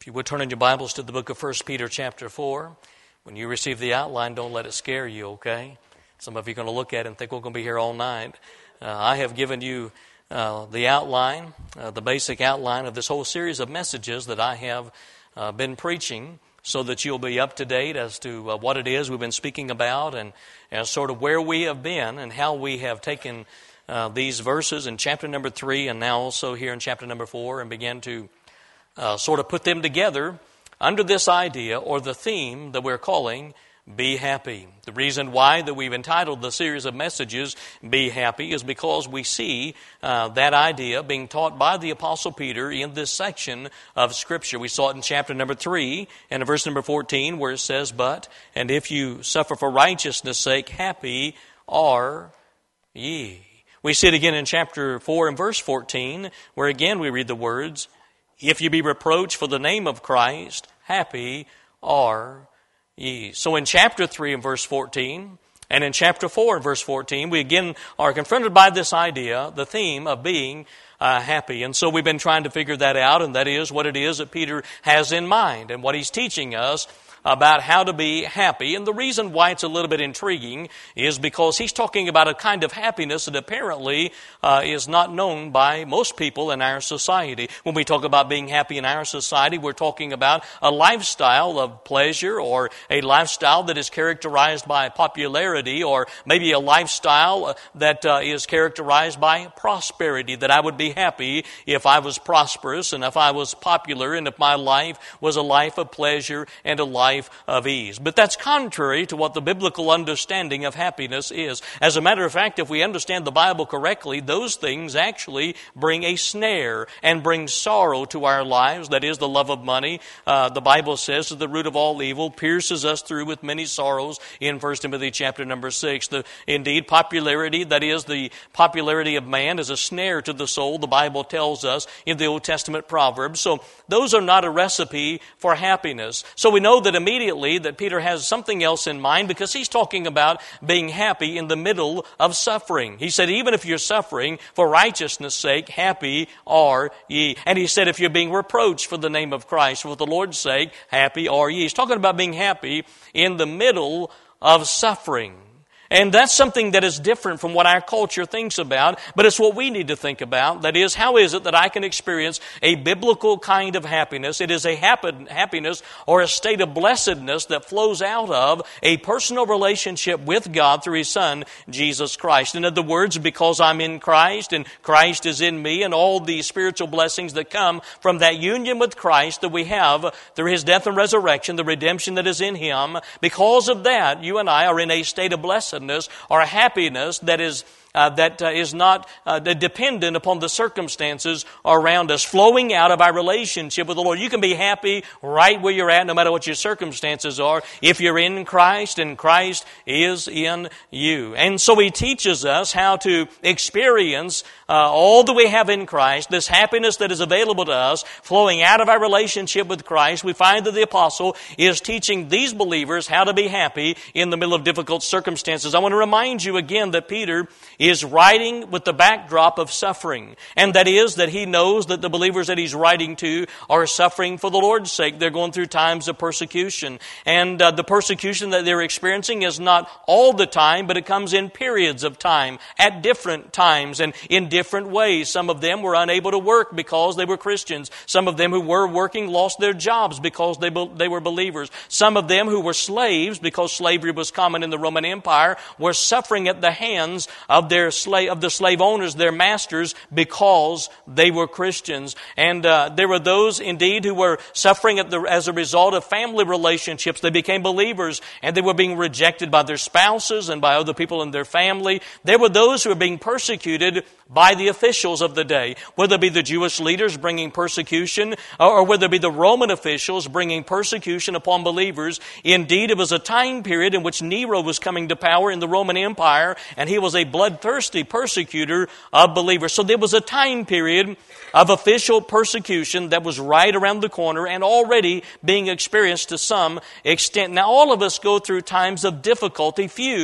If you would turn in your Bibles to the book of 1 Peter chapter 4. When you receive the outline, don't let it scare you, okay? Some of you are going to look at it and think we're going to be here all night. I have given you the outline, the basic outline of this whole series of messages that I have been preaching, so that you'll be up to date as to what it is we've been speaking about and sort of where we have been and how we have taken these verses in chapter number 3 and now also here in chapter number 4 and began to sort of put them together under this idea or the theme that we're calling Be Happy. The reason why that we've entitled the series of messages Be Happy is because we see that idea being taught by the Apostle Peter in this section of Scripture. We saw it in chapter number 3 and in verse number 14 where it says, "But, and if you suffer for righteousness' sake, happy are ye." We see it again in chapter 4 and verse 14 where again we read the words, "If you be reproached for the name of Christ, happy are ye." So in chapter 3 and verse 14, and in chapter 4 and verse 14, we again are confronted by this idea, the theme of being happy. And so we've been trying to figure that out, and that is what it is that Peter has in mind and what he's teaching us about how to be happy. And the reason why it's a little bit intriguing is because he's talking about a kind of happiness that apparently is not known by most people in our society. When we talk about being happy in our society, we're talking about a lifestyle of pleasure or a lifestyle that is characterized by popularity or maybe a lifestyle that is characterized by prosperity, that I would be happy if I was prosperous and if I was popular and if my life was a life of pleasure and a life of ease. But that's contrary to what the biblical understanding of happiness is. As a matter of fact, if we understand the Bible correctly, those things actually bring a snare and bring sorrow to our lives. That is the love of money. The Bible says that the root of all evil pierces us through with many sorrows in 1 Timothy chapter number 6. Indeed, popularity, that is the popularity of man, is a snare to the soul, the Bible tells us in the Old Testament Proverbs. So those are not a recipe for happiness. So we know that immediately that Peter has something else in mind because he's talking about being happy in the middle of suffering. He said, even if you're suffering for righteousness' sake, happy are ye. And he said, if you're being reproached for the name of Christ, for the Lord's sake, happy are ye. He's talking about being happy in the middle of suffering. And that's something that is different from what our culture thinks about, but it's what we need to think about. That is, how is it that I can experience a biblical kind of happiness? It is a happiness or a state of blessedness that flows out of a personal relationship with God through His Son, Jesus Christ. In other words, because I'm in Christ and Christ is in me and all the spiritual blessings that come from that union with Christ that we have through His death and resurrection, the redemption that is in Him, because of that, you and I are in a state of blessedness or a happiness that is not dependent upon the circumstances around us, flowing out of our relationship with the Lord. You can be happy right where you're at, no matter what your circumstances are, if you're in Christ and Christ is in you. And so He teaches us how to experience all that we have in Christ, this happiness that is available to us, flowing out of our relationship with Christ. We find that the apostle is teaching these believers how to be happy in the middle of difficult circumstances. I want to remind you again that Peter is writing with the backdrop of suffering. And that is that he knows that the believers that he's writing to are suffering for the Lord's sake. They're going through times of persecution. And the persecution that they're experiencing is not all the time, but it comes in periods of time, at different times and in different ways. Some of them were unable to work because they were Christians. Some of them who were working lost their jobs because they were believers. Some of them who were slaves, because slavery was common in the Roman Empire, were suffering at the hands of the slave owners, their masters, because they were Christians. And there were those indeed who were suffering as a result of family relationships. They became believers and they were being rejected by their spouses and by other people in their family. There were those who were being persecuted by the officials of the day, whether it be the Jewish leaders bringing persecution or whether it be the Roman officials bringing persecution upon believers. Indeed, it was a time period in which Nero was coming to power in the Roman Empire, and he was a bloodthirsty persecutor of believers. So there was a time period of official persecution that was right around the corner and already being experienced to some extent. Now, all of us go through times of difficulty. Few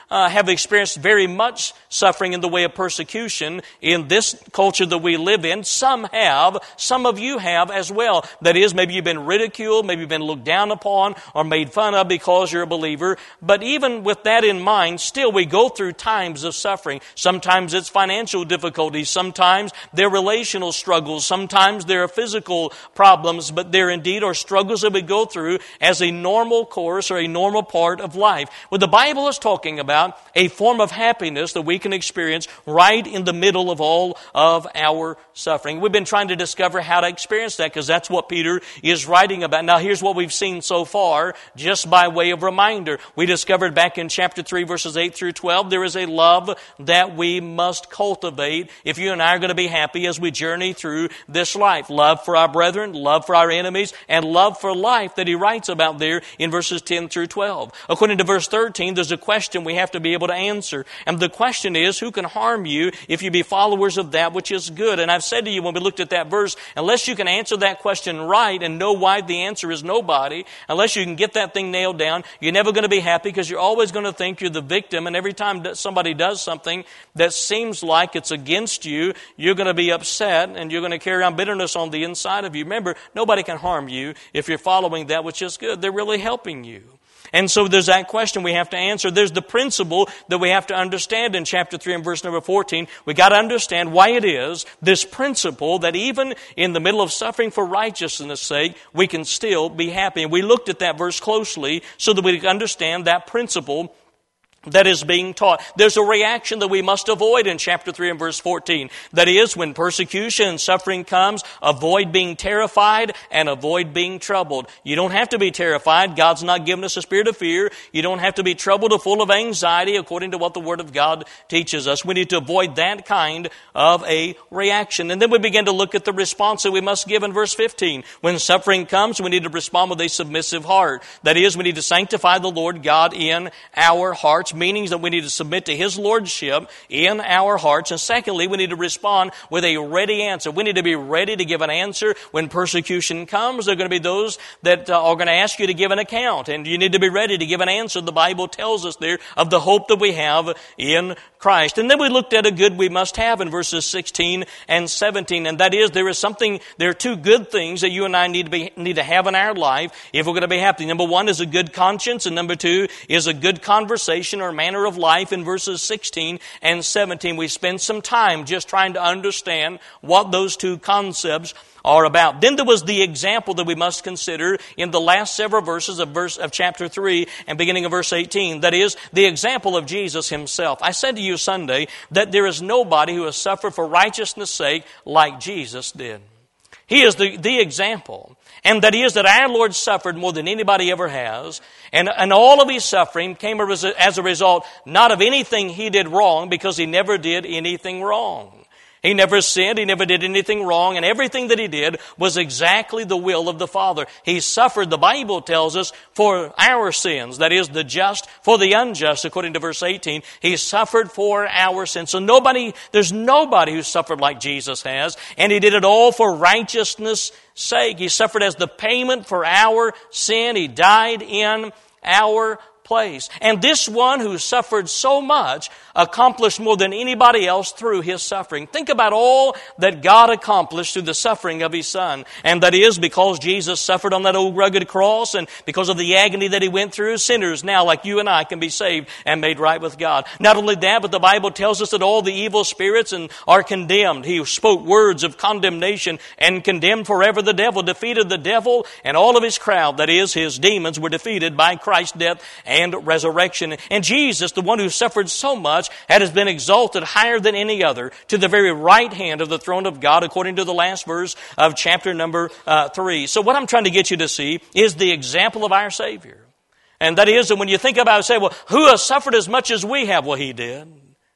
have experienced very much suffering in the way of persecution in this culture that we live in. Some have. Some of you have as well. That is, maybe you've been ridiculed, maybe you've been looked down upon or made fun of because you're a believer. But even with that in mind, still we go through times of suffering. Sometimes it's financial difficulties. Sometimes they're relational struggles. Sometimes there are physical problems. But there indeed are struggles that we go through as a normal course or a normal part of life. What the Bible is talking about a form of happiness that we can experience right in the middle of all of our suffering. We've been trying to discover how to experience that because that's what Peter is writing about. Now here's what we've seen so far, just by way of reminder. We discovered back in chapter 3 verses 8 through 12, there is a love that we must cultivate if you and I are going to be happy as we journey through this life. Love for our brethren, love for our enemies, and love for life that he writes about there in verses 10 through 12. According to verse 13, there's a question we have to be able to answer. And the question is, who can harm you if you be followers of that which is good? And I've said to you when we looked at that verse, unless you can answer that question right and know why the answer is nobody, unless you can get that thing nailed down, you're never going to be happy because you're always going to think you're the victim. And every time that somebody does something that seems like it's against you, you're going to be upset and you're going to carry on bitterness on the inside of you. Remember, nobody can harm you if you're following that which is good. They're really helping you. And so there's that question we have to answer. There's the principle that we have to understand in chapter 3 and verse number 14. We got to understand why it is this principle that even in the middle of suffering for righteousness' sake, we can still be happy. And we looked at that verse closely so that we can understand that principle that is being taught. There's a reaction that we must avoid in chapter 3 and verse 14. That is, when persecution and suffering comes, avoid being terrified and avoid being troubled. You don't have to be terrified. God's not given us a spirit of fear. You don't have to be troubled or full of anxiety according to what the Word of God teaches us. We need to avoid that kind of a reaction. And then we begin to look at the response that we must give in verse 15. When suffering comes, we need to respond with a submissive heart. That is, we need to sanctify the Lord God in our hearts, meaning that we need to submit to His lordship in our hearts. And secondly, we need to respond with a ready answer. We need to be ready to give an answer when persecution comes. There are going to be those that are going to ask you to give an account, and you need to be ready to give an answer. The Bible tells us there of the hope that we have in Christ. And then we looked at a good we must have in verses 16 and 17, and that is there are two good things that you and I need to have in our life if we're going to be happy. Number one is a good conscience, and number two is a good conversation or manner of life. In verses 16 and 17, we spend some time just trying to understand what those two concepts are about. Then there was the example that we must consider in the last several verses of chapter 3 and beginning of verse 18. That is, the example of Jesus Himself. I said to you Sunday that there is nobody who has suffered for righteousness' sake like Jesus did. He is the example. And that is that our Lord suffered more than anybody ever has. And all of His suffering came as a result not of anything He did wrong, because He never did anything wrong. He never sinned. He never did anything wrong. And everything that He did was exactly the will of the Father. He suffered, the Bible tells us, for our sins. That is, the just for the unjust, according to verse 18. He suffered for our sins. So there's nobody who suffered like Jesus has. And He did it all for righteousness' sake. He suffered as the payment for our sin. He died in our place. And this one who suffered so much accomplished more than anybody else through His suffering. Think about all that God accomplished through the suffering of His Son. And that is because Jesus suffered on that old rugged cross, and because of the agony that He went through, sinners now like you and I can be saved and made right with God. Not only that, but the Bible tells us that all the evil spirits are condemned. He spoke words of condemnation and condemned forever the devil, defeated the devil and all of his crowd, that is, his demons, were defeated by Christ's death and resurrection. And Jesus, the one who suffered so much, has been exalted higher than any other to the very right hand of the throne of God, according to the last verse of chapter number 3. So what I'm trying to get you to see is the example of our Savior. And that is that when you think about it, say, well, who has suffered as much as we have? Well, He did.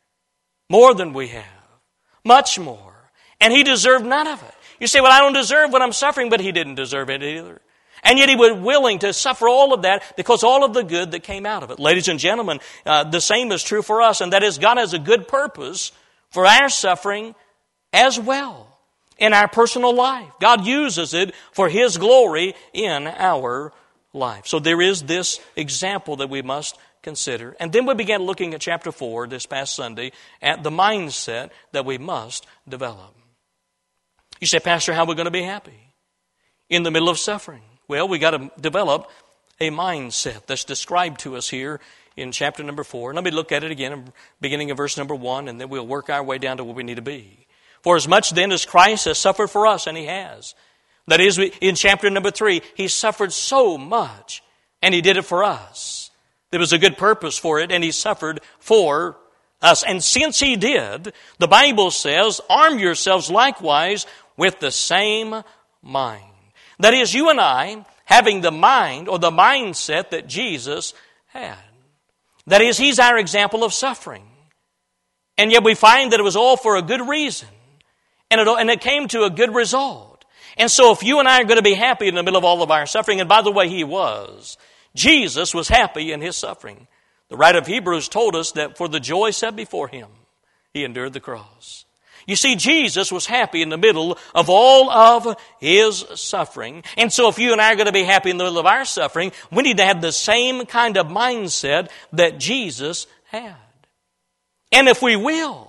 More than we have. Much more. And He deserved none of it. You say, well, I don't deserve what I'm suffering, but He didn't deserve it either. And yet He was willing to suffer all of that because all of the good that came out of it. Ladies and gentlemen, the same is true for us, and that is God has a good purpose for our suffering as well in our personal life. God uses it for His glory in our life. So there is this example that we must consider. And then we began looking at chapter 4 this past Sunday at the mindset that we must develop. You say, Pastor, how are we going to be happy in the middle of suffering? Well, we got to develop a mindset that's described to us here in chapter number 4. Let me look at it again, beginning of verse number 1, and then we'll work our way down to where we need to be. For as much then as Christ has suffered for us, and He has. That is, in chapter number 3, He suffered so much, and He did it for us. There was a good purpose for it, and He suffered for us. And since He did, the Bible says, arm yourselves likewise with the same mind. That is, you and I having the mind or the mindset that Jesus had. That is, He's our example of suffering. And yet we find that it was all for a good reason. And it came to a good result. And so if you and I are going to be happy in the middle of all of our suffering, and by the way, He was. Jesus was happy in His suffering. The writer of Hebrews told us that for the joy set before Him, He endured the cross. You see, Jesus was happy in the middle of all of His suffering. And so if you and I are going to be happy in the middle of our suffering, we need to have the same kind of mindset that Jesus had. And if we'll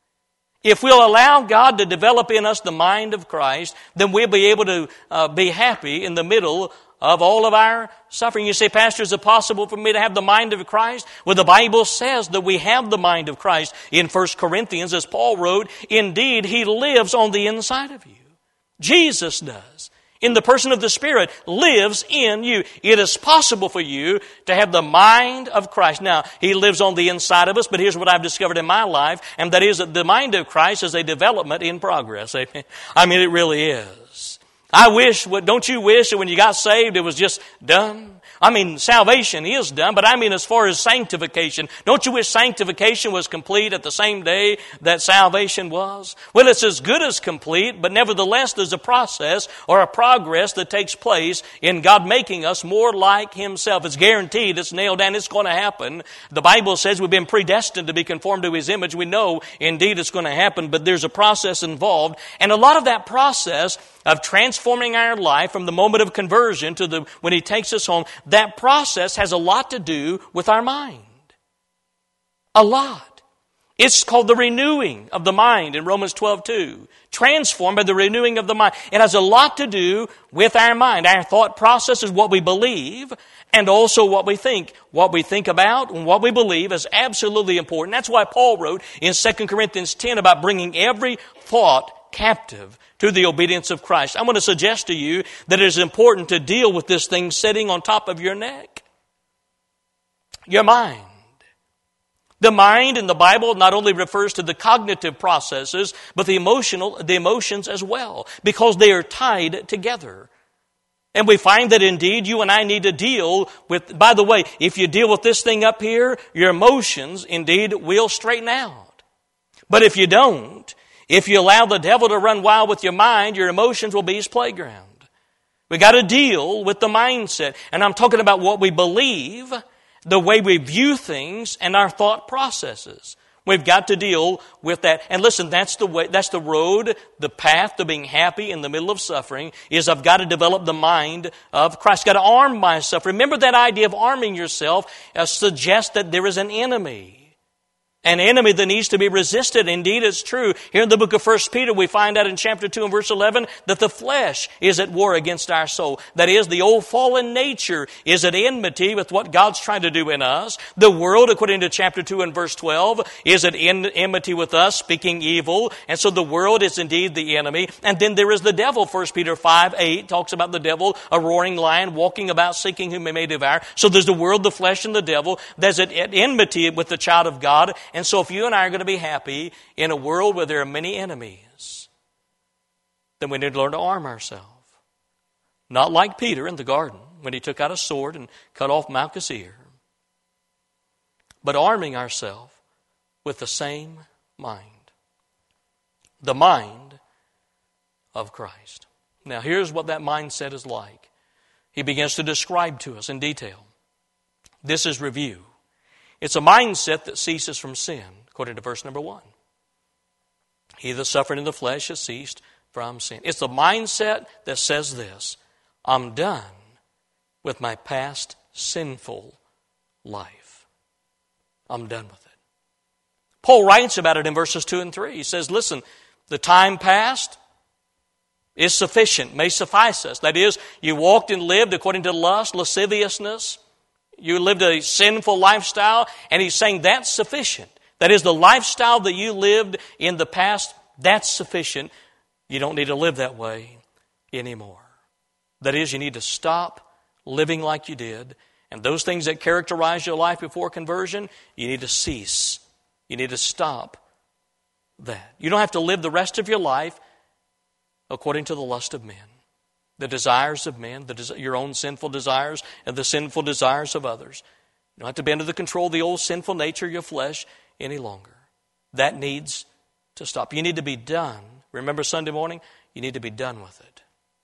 allow God to develop in us the mind of Christ, then we'll be able to be happy in the middle of all of our suffering. You say, Pastor, is it possible for me to have the mind of Christ? Well, the Bible says that we have the mind of Christ. In 1 Corinthians, as Paul wrote, indeed, He lives on the inside of you. Jesus does. In the person of the Spirit, lives in you. It is possible for you to have the mind of Christ. Now, He lives on the inside of us, but here's what I've discovered in my life, and that is that the mind of Christ is a development in progress. I mean, it really is. Don't you wish that when you got saved, it was just done? I mean, salvation is done, but I mean as far as sanctification. Don't you wish sanctification was complete at the same day that salvation was? Well, it's as good as complete, but nevertheless there's a process or a progress that takes place in God making us more like Himself. It's guaranteed, it's nailed down, it's going to happen. The Bible says we've been predestined to be conformed to His image. We know indeed it's going to happen, but there's a process involved. And a lot of that process of transforming our life from the moment of conversion to when He takes us home, that process has a lot to do with our mind. A lot. It's called the renewing of the mind in Romans 12:2. Transformed by the renewing of the mind. It has a lot to do with our mind. Our thought process is what we believe and also what we think. What we think about and what we believe is absolutely important. That's why Paul wrote in 2 Corinthians 10 about bringing every thought captive to the obedience of Christ. I'm going to suggest to you that it is important to deal with this thing sitting on top of your neck. Your mind. The mind in the Bible not only refers to the cognitive processes, but the emotions as well, because they are tied together. And we find that indeed you and I need to deal with, by the way, if you deal with this thing up here, your emotions indeed will straighten out. But if you don't, if you allow the devil to run wild with your mind, your emotions will be his playground. We got to deal with the mindset. And I'm talking about what we believe, the way we view things, and our thought processes. We've got to deal with that. And listen, that's the way, that's the road, the path to being happy in the middle of suffering, is I've got to develop the mind of Christ. I've got to arm myself. Remember that idea of arming yourself suggests that there is an enemy. An enemy that needs to be resisted. Indeed, it's true. Here in the book of 1 Peter, we find out in chapter 2 and verse 11 that the flesh is at war against our soul. That is, the old fallen nature is at enmity with what God's trying to do in us. The world, according to chapter 2 and verse 12, is at enmity with us, speaking evil. And so the world is indeed the enemy. And then there is the devil. 1 Peter 5:8 talks about the devil, a roaring lion, walking about seeking whom he may devour. So there's the world, the flesh, and the devil. There's at enmity with the child of God. And so if you and I are going to be happy in a world where there are many enemies, then we need to learn to arm ourselves. Not like Peter in the garden when he took out a sword and cut off Malchus' ear, but arming ourselves with the same mind. The mind of Christ. Now here's what that mindset is like. He begins to describe to us in detail. This is review. It's a mindset that ceases from sin, according to verse number 1. He that suffered in the flesh has ceased from sin. It's a mindset that says this: I'm done with my past sinful life. I'm done with it. Paul writes about it in verses 2 and 3. He says, listen, the time past is sufficient, may suffice us. That is, you walked and lived according to lust, lasciviousness. You lived a sinful lifestyle, and he's saying that's sufficient. That is, the lifestyle that you lived in the past, that's sufficient. You don't need to live that way anymore. That is, you need to stop living like you did, and those things that characterized your life before conversion, you need to cease. You need to stop that. You don't have to live the rest of your life according to the lust of men, the desires of men, your own sinful desires, and the sinful desires of others. You don't have to be under the control of the old sinful nature of your flesh any longer. That needs to stop. You need to be done. Remember Sunday morning? You need to be done with it.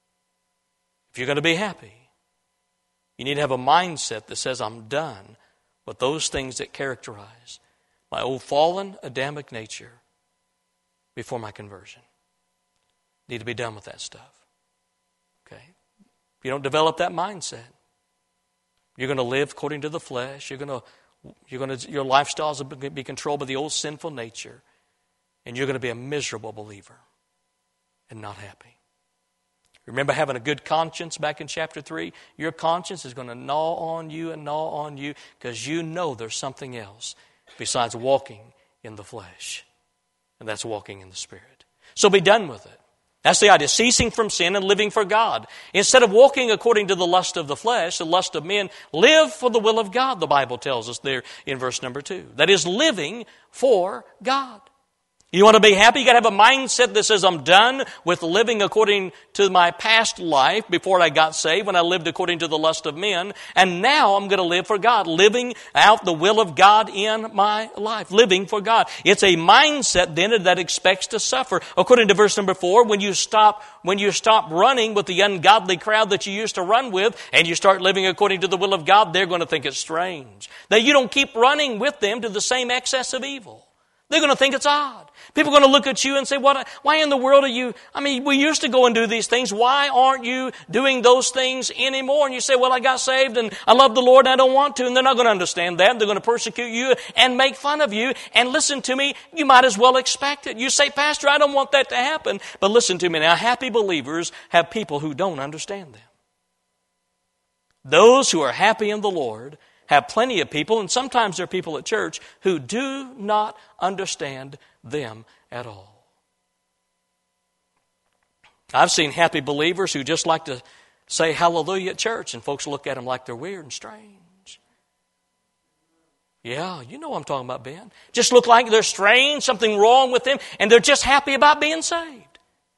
If you're going to be happy, you need to have a mindset that says, I'm done with those things that characterize my old fallen Adamic nature before my conversion. Need to be done with that stuff. Okay? If you don't develop that mindset, you're going to live according to the flesh. Your lifestyle is going to be controlled by the old sinful nature, and you're going to be a miserable believer and not happy. Remember having a good conscience back in chapter 3? Your conscience is going to gnaw on you because you know there's something else besides walking in the flesh, and that's walking in the Spirit. So be done with it. That's the idea, ceasing from sin and living for God. Instead of walking according to the lust of the flesh, the lust of men, live for the will of God, the Bible tells us there in verse number 2. That is, living for God. You want to be happy? You got to have a mindset that says, I'm done with living according to my past life before I got saved, when I lived according to the lust of men. And now I'm going to live for God, living out the will of God in my life, living for God. It's a mindset then that expects to suffer. According to verse number 4, when you stop running with the ungodly crowd that you used to run with, and you start living according to the will of God, they're going to think it's strange that you don't keep running with them to the same excess of evil. They're going to think it's odd. People are going to look at you and say, why in the world are you, we used to go and do these things. Why aren't you doing those things anymore? And you say, I got saved and I love the Lord and I don't want to. And they're not going to understand that. They're going to persecute you and make fun of you. And listen to me, you might as well expect it. You say, Pastor, I don't want that to happen. But listen to me now, happy believers have people who don't understand them. Those who are happy in the Lord have plenty of people, and sometimes there are people at church who do not understand them at all. I've seen happy believers who just like to say hallelujah at church, and folks look at them like they're weird and strange. Yeah, you know what I'm talking about, Ben. Just look like they're strange, something wrong with them, and they're just happy about being saved.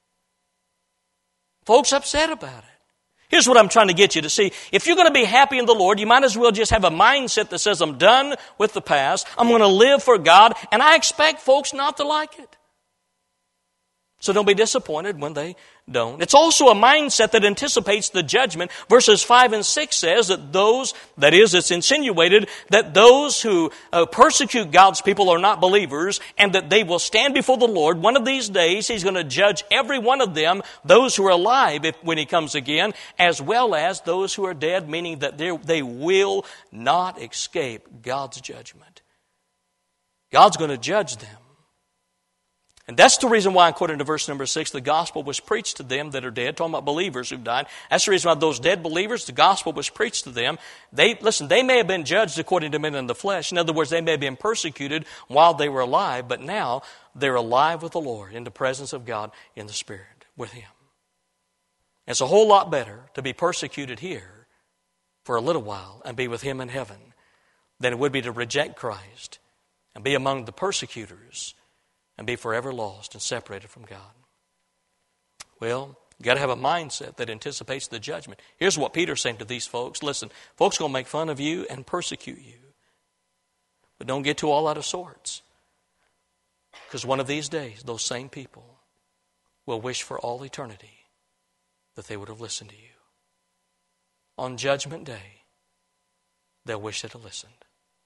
Folks upset about it. Here's what I'm trying to get you to see. If you're going to be happy in the Lord, you might as well just have a mindset that says, I'm done with the past. I'm going to live for God. And I expect folks not to like it. So don't be disappointed when they don't. It's also a mindset that anticipates the judgment. Verses 5 and 6 says that it's insinuated that those who persecute God's people are not believers, and that they will stand before the Lord. One of these days, He's going to judge every one of them, those who are alive when He comes again, as well as those who are dead, meaning that they will not escape God's judgment. God's going to judge them. And that's the reason why, according to verse number 6, the gospel was preached to them that are dead, talking about believers who've died. That's the reason why those dead believers, the gospel was preached to them. They may have been judged according to men in the flesh. In other words, they may have been persecuted while they were alive, but now they're alive with the Lord in the presence of God in the Spirit with Him. It's a whole lot better to be persecuted here for a little while and be with Him in heaven than it would be to reject Christ and be among the persecutors and be forever lost and separated from God. Well, you got to have a mindset that anticipates the judgment. Here's what Peter's saying to these folks. Listen, folks are going to make fun of you and persecute you. But don't get too all out of sorts. Because one of these days, those same people will wish for all eternity that they would have listened to you. On Judgment Day, they'll wish they'd have listened.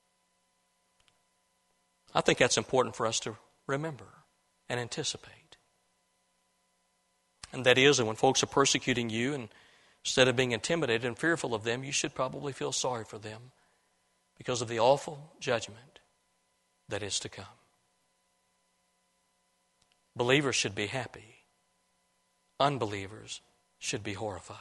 I think that's important for us to remember and anticipate. And that is that when folks are persecuting you, and instead of being intimidated and fearful of them, you should probably feel sorry for them because of the awful judgment that is to come. Believers should be happy. Unbelievers should be horrified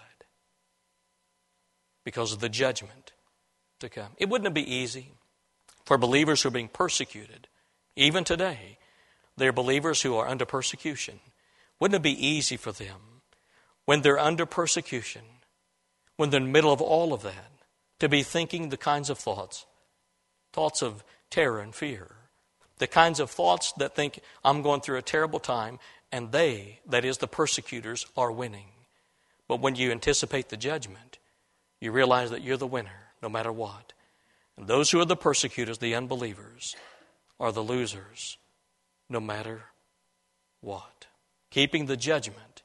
because of the judgment to come. It wouldn't be easy for believers who are being persecuted. Even today, there are believers who are under persecution. Wouldn't it be easy for them when they're under persecution, when they're in the middle of all of that, to be thinking the kinds of thoughts of terror and fear, the kinds of thoughts that think, I'm going through a terrible time, and they, that is the persecutors, are winning. But when you anticipate the judgment, you realize that you're the winner, no matter what. And those who are the persecutors, the unbelievers, are the losers, no matter what. Keeping the judgment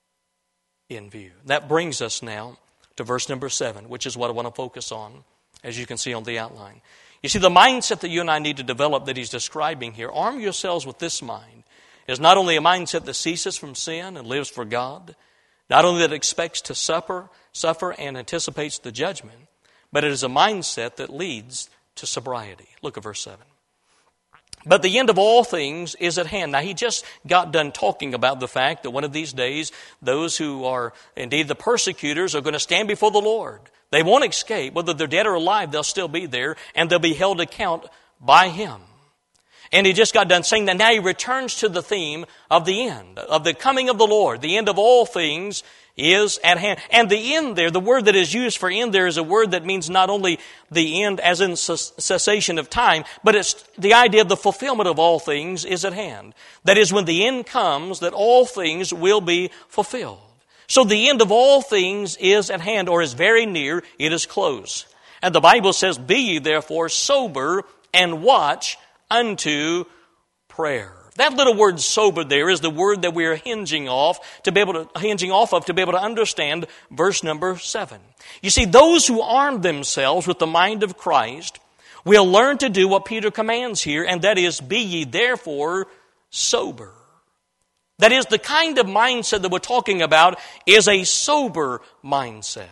in view. That brings us now to verse number 7, which is what I want to focus on, as you can see on the outline. You see, the mindset that you and I need to develop that he's describing here, arm yourselves with this mind, is not only a mindset that ceases from sin and lives for God, not only that expects to suffer and anticipates the judgment, but it is a mindset that leads to sobriety. Look at verse 7. But the end of all things is at hand. Now, he just got done talking about the fact that one of these days, those who are indeed the persecutors are going to stand before the Lord. They won't escape. Whether they're dead or alive, they'll still be there, and they'll be held account by him. And he just got done saying that now he returns to the theme of the end, of the coming of the Lord. The end of all things is at hand. And the end there, the word that is used for end there is a word that means not only the end as in cessation of time, but it's the idea of the fulfillment of all things is at hand. That is, when the end comes, that all things will be fulfilled. So the end of all things is at hand, or is very near, it is close. And the Bible says, be ye therefore sober and watch unto prayer. That little word sober there is the word that we are hinging off of to be able to understand verse number 7. You see, those who arm themselves with the mind of Christ will learn to do what Peter commands here, and that is, be ye therefore sober. That is, the kind of mindset that we're talking about is a sober mindset.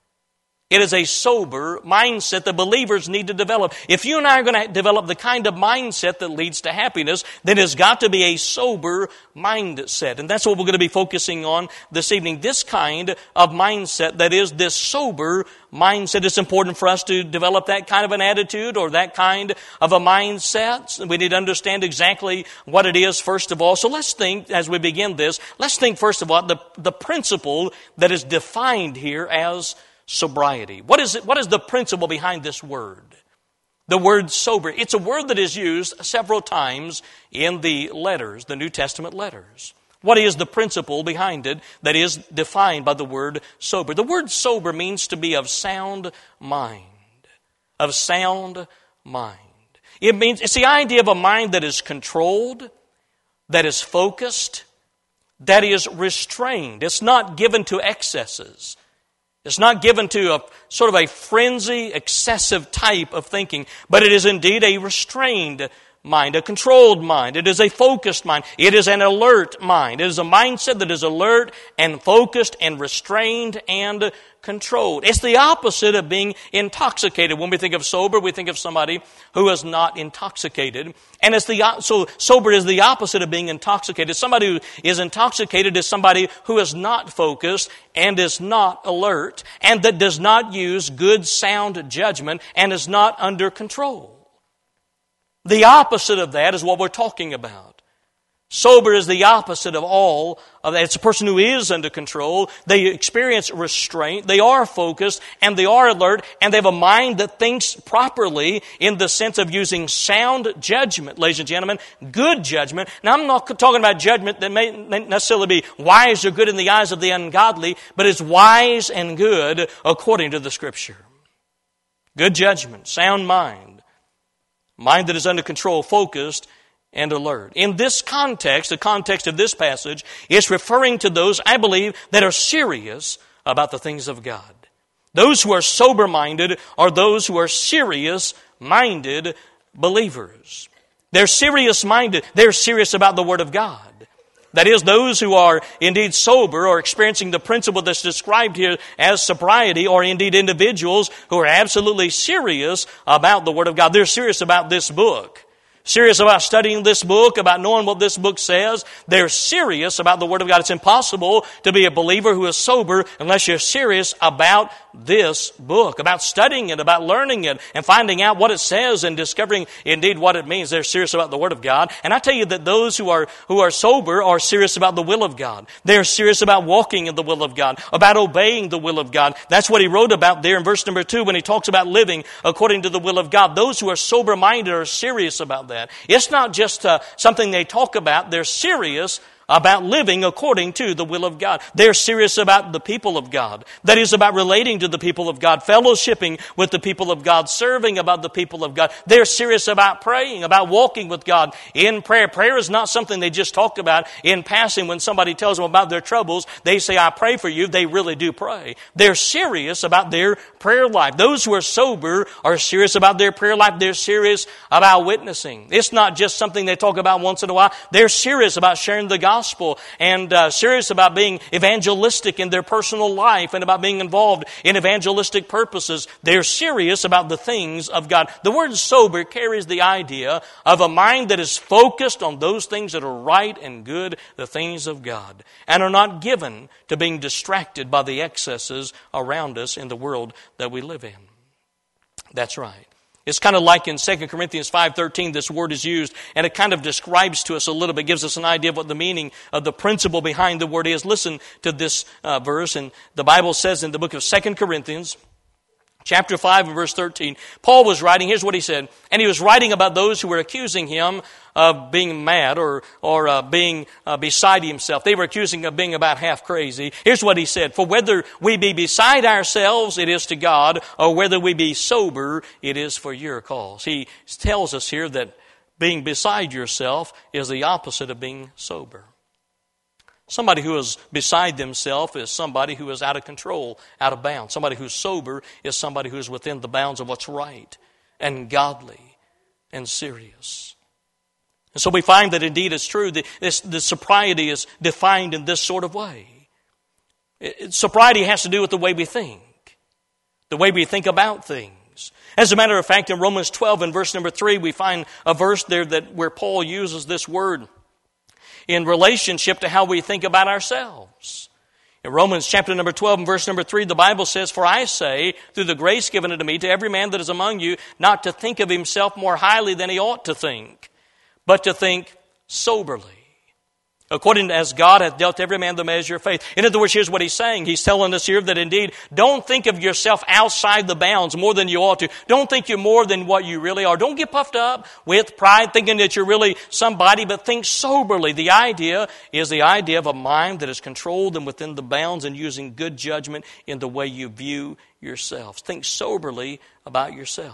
It is a sober mindset that believers need to develop. If you and I are going to develop the kind of mindset that leads to happiness, then it's got to be a sober mindset. And that's what we're going to be focusing on this evening. This kind of mindset, that is this sober mindset. It's important for us to develop that kind of an attitude or that kind of a mindset. We need to understand exactly what it is first of all. So let's think, as we begin this, let's think first of all the principle that is defined here as sobriety. What is it? What is the principle behind this word? The word sober. It's a word that is used several times in the letters, the New Testament letters. What is the principle behind it that is defined by the word sober? The word sober means to be of sound mind. Of sound mind. It's the idea of a mind that is controlled, that is focused, that is restrained. It's not given to excesses. It's not given to a sort of a frenzy, excessive type of thinking, but it is indeed a restrained mind, a controlled mind. It is a focused mind. It is an alert mind. It is a mindset that is alert and focused and restrained and controlled. It's the opposite of being intoxicated. When we think of sober, we think of somebody who is not intoxicated. And so sober is the opposite of being intoxicated. Somebody who is intoxicated is somebody who is not focused and is not alert and that does not use good, sound judgment and is not under control. The opposite of that is what we're talking about. Sober is the opposite of all of that. It's a person who is under control. They experience restraint. They are focused and they are alert and they have a mind that thinks properly in the sense of using sound judgment, ladies and gentlemen, good judgment. Now, I'm not talking about judgment that may necessarily be wise or good in the eyes of the ungodly, but it's wise and good according to the Scripture. Good judgment, sound mind that is under control, focused, and alert. In this context, the context of this passage is referring to those, I believe, that are serious about the things of God. Those who are sober-minded are those who are serious-minded believers. They're serious-minded. They're serious about the Word of God. That is, those who are indeed sober or experiencing the principle that's described here as sobriety, or indeed individuals who are absolutely serious about the Word of God. They're serious about this book. serious about studying this book, about knowing what this book says. They're serious about the Word of God. It's impossible to be a believer who is sober unless you're serious about this book, about studying it, about learning it, and finding out what it says and discovering indeed what it means. They're serious about the Word of God. And I tell you that those who are sober are serious about the will of God. They're serious about walking in the will of God, about obeying the will of God. That's what he wrote about there in verse number 2 when he talks about living according to the will of God. Those who are sober-minded are serious about that. It's not just something they talk about. They're serious about living according to the will of God. They're serious about the people of God. That is about relating to the people of God, fellowshipping with the people of God, serving about the people of God. They're serious about praying, about walking with God in prayer. Prayer is not something they just talk about in passing. When somebody tells them about their troubles, they say, I pray for you. They really do pray. They're serious about their prayer life. Those who are sober are serious about their prayer life. They're serious about witnessing. It's not just something they talk about once in a while. They're serious about sharing the gospel and serious about being evangelistic in their personal life and about being involved in evangelistic purposes. They're serious about the things of God. The word sober carries the idea of a mind that is focused on those things that are right and good, the things of God, and are not given to being distracted by the excesses around us in the world that we live in. That's right. It's kind of like in 2 Corinthians 5:13, this word is used, and it kind of describes to us a little bit, gives us an idea of what the meaning of the principle behind the word is. Listen to this verse, and the Bible says in the book of 2 Corinthians, chapter 5 and verse 13, Paul was writing, here's what he said, and he was writing about those who were accusing him of being mad or being beside himself. They were accusing him of being about half crazy. Here's what he said, for whether we be beside ourselves, it is to God, or whether we be sober, it is for your cause. He tells us here that being beside yourself is the opposite of being sober. Somebody who is beside themselves is somebody who is out of control, out of bounds. Somebody who's sober is somebody who is within the bounds of what's right and godly and serious. And so we find that indeed it's true that the sobriety is defined in this sort of way. Sobriety has to do with the way we think about things. As a matter of fact, in Romans 12 and verse number 3, we find a verse there where Paul uses this word in relationship to how we think about ourselves. In Romans chapter number 12 and verse number 3, the Bible says, for I say, through the grace given unto me, to every man that is among you, not to think of himself more highly than he ought to think, but to think soberly, according as God hath dealt every man the measure of faith. In other words, here's what he's saying. He's telling us here that indeed, don't think of yourself outside the bounds more than you ought to. Don't think you're more than what you really are. Don't get puffed up with pride, thinking that you're really somebody, but think soberly. The idea is the idea of a mind that is controlled and within the bounds and using good judgment in the way you view yourselves. Think soberly about yourself.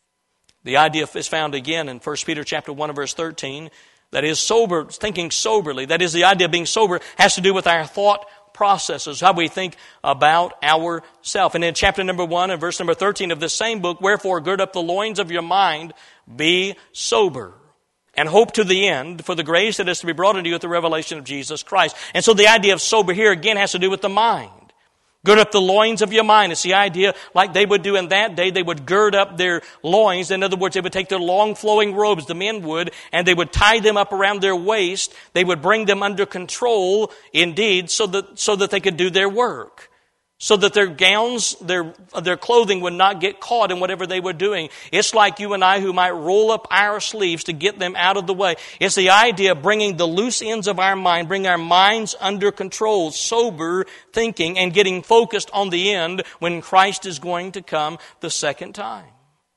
The idea is found again in 1 Peter chapter 1 and verse 13. That is sober, thinking soberly. That is the idea of being sober has to do with our thought processes, how we think about ourselves. And in chapter number 1 and verse number 13 of this same book, wherefore gird up the loins of your mind, be sober, and hope to the end for the grace that is to be brought unto you at the revelation of Jesus Christ. And so the idea of sober here again has to do with the mind. Gird up the loins of your mind. It's the idea like they would do in that day. They would gird up their loins. In other words, they would take their long flowing robes, the men would, and they would tie them up around their waist. They would bring them under control, indeed, so that they could do their work. So that their gowns, their clothing would not get caught in whatever they were doing. It's like you and I who might roll up our sleeves to get them out of the way. It's the idea of bringing the loose ends of our mind, bring our minds under control, sober thinking, and getting focused on the end when Christ is going to come the second time.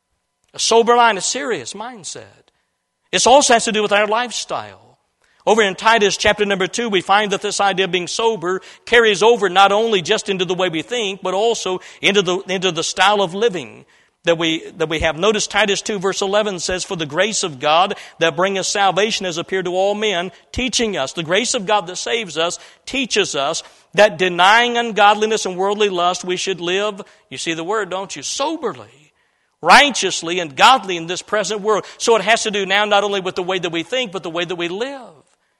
A sober mind, a serious mindset. It also has to do with our lifestyle. Over in Titus chapter number 2, we find that this idea of being sober carries over not only just into the way we think, but also into the style of living that we have. Notice Titus 2 verse 11 says, for the grace of God that bringeth salvation has appeared to all men, teaching us, the grace of God that saves us, teaches us that denying ungodliness and worldly lust, we should live, you see the word, don't you, soberly, righteously and godly in this present world. So it has to do now not only with the way that we think, but the way that we live.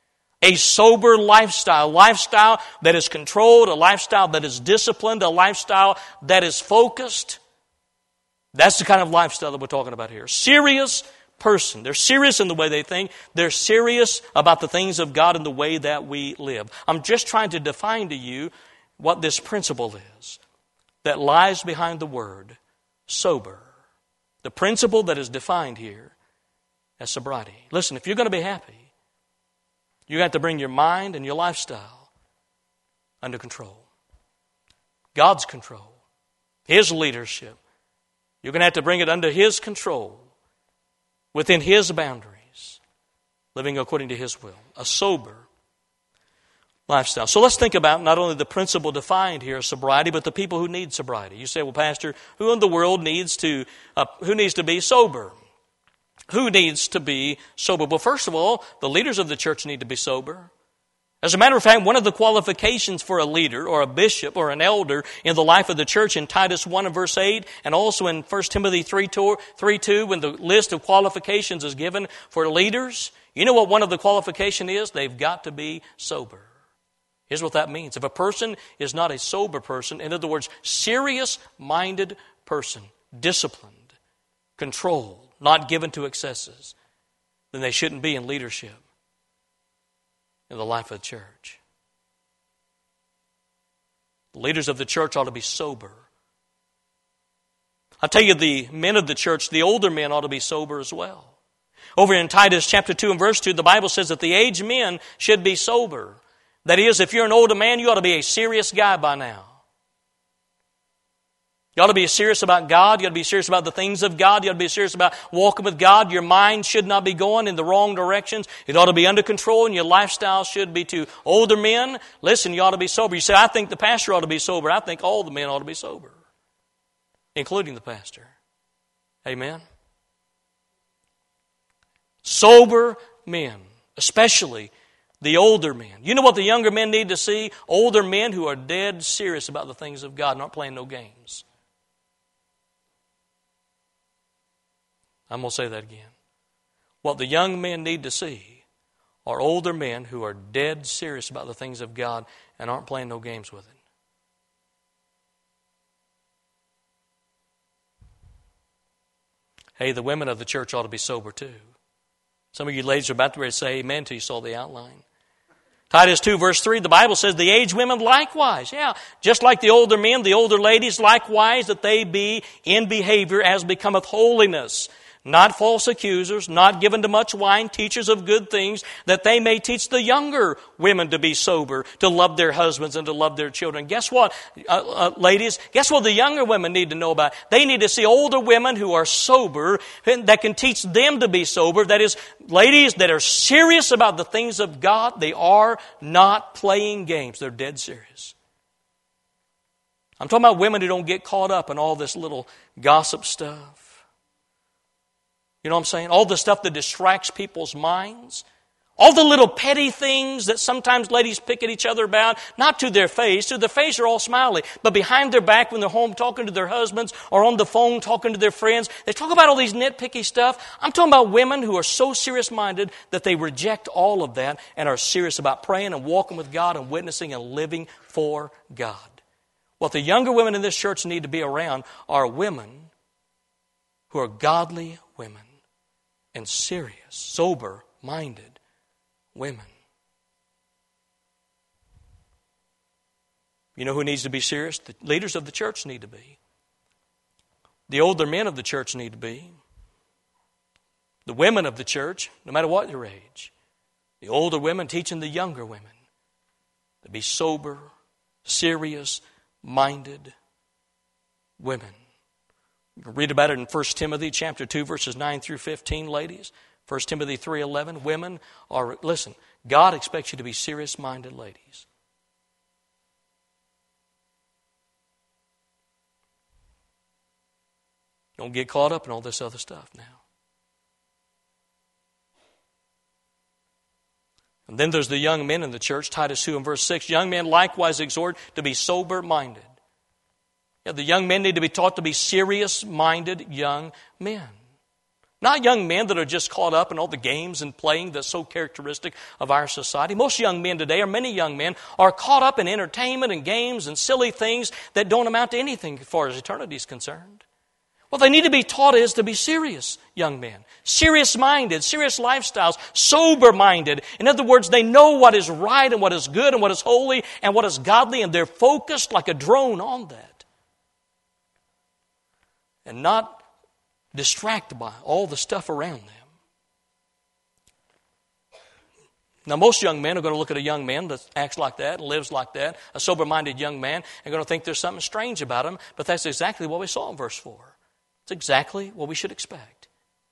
A sober lifestyle that is controlled, a lifestyle that is disciplined, a lifestyle that is focused. That's the kind of lifestyle that we're talking about here. Serious, person. They're serious in the way they think. They're serious about the things of God and the way that we live. I'm just trying to define to you what this principle is that lies behind the word sober. The principle that is defined here as sobriety. Listen, if you're going to be happy, you have to bring your mind and your lifestyle under control. God's control. His leadership. You're going to have to bring it under His control, within His boundaries, living according to His will. A sober lifestyle. So let's think about not only the principle defined here, sobriety, but the people who need sobriety. You say, well, Pastor, who in the world needs to be sober? Who needs to be sober? Well, first of all, the leaders of the church need to be sober. As a matter of fact, one of the qualifications for a leader or a bishop or an elder in the life of the church in Titus 1 and verse 8, and also in 1 Timothy 3:2, when the list of qualifications is given for leaders, you know what one of the qualifications is? They've got to be sober. Here's what that means. If a person is not a sober person, in other words, serious-minded person, disciplined, controlled, not given to excesses, then they shouldn't be in leadership in the life of the church. The leaders of the church ought to be sober. I tell you, the men of the church, the older men ought to be sober as well. Over in Titus chapter 2 and verse 2, the Bible says that the aged men should be sober. That is, if you're an older man, you ought to be a serious guy by now. You ought to be serious about God. You ought to be serious about the things of God. You ought to be serious about walking with God. Your mind should not be going in the wrong directions. It ought to be under control, and your lifestyle should be too. Older men, listen, you ought to be sober. You say, I think the pastor ought to be sober. I think all the men ought to be sober, including the pastor. Amen? Sober men, especially the older men. You know what the younger men need to see? Older men who are dead serious about the things of God, not playing no games. I'm going to say that again. What the young men need to see are older men who are dead serious about the things of God and aren't playing no games with it. Hey, the women of the church ought to be sober too. Some of you ladies are about to say amen until you saw the outline. Titus 2 verse 3, the Bible says the aged women likewise. Yeah, just like the older men, the older ladies likewise, that they be in behavior as becometh holiness. Not false accusers, not given to much wine, teachers of good things, that they may teach the younger women to be sober, to love their husbands and to love their children. Guess what, ladies? Guess what the younger women need to know about? They need to see older women who are sober, that can teach them to be sober. That is, ladies that are serious about the things of God. They are not playing games. They're dead serious. I'm talking about women who don't get caught up in all this little gossip stuff. You know what I'm saying? All the stuff that distracts people's minds. All the little petty things that sometimes ladies pick at each other about. Not to their face. To their face are all smiley. But behind their back when they're home talking to their husbands or on the phone talking to their friends, they talk about all these nitpicky stuff. I'm talking about women who are so serious-minded that they reject all of that and are serious about praying and walking with God and witnessing and living for God. What the younger women in this church need to be around are women who are godly women. And serious, sober-minded women. You know who needs to be serious? The leaders of the church need to be. The older men of the church need to be. The women of the church, no matter what their age. The older women teaching the younger women to be sober, serious-minded women. You can read about it in 1 Timothy chapter 2, verses 9 through 15, ladies. 1 Timothy 3:11. Women are, listen, God expects you to be serious-minded ladies. Don't get caught up in all this other stuff now. And then there's the young men in the church, Titus 2 and verse 6. Young men likewise exhort to be sober-minded. Yeah, the young men need to be taught to be serious-minded young men. Not young men that are just caught up in all the games and playing that's so characteristic of our society. Most young men today, or many young men, are caught up in entertainment and games and silly things that don't amount to anything as far as eternity is concerned. What they need to be taught is to be serious young men. Serious-minded, serious lifestyles, sober-minded. In other words, they know what is right and what is good and what is holy and what is godly, and they're focused like a drone on that. And not distracted by all the stuff around them. Now, most young men are going to look at a young man that acts like that and lives like that, a sober-minded young man, and going to think there's something strange about him, but that's exactly what we saw in verse 4. It's exactly what we should expect.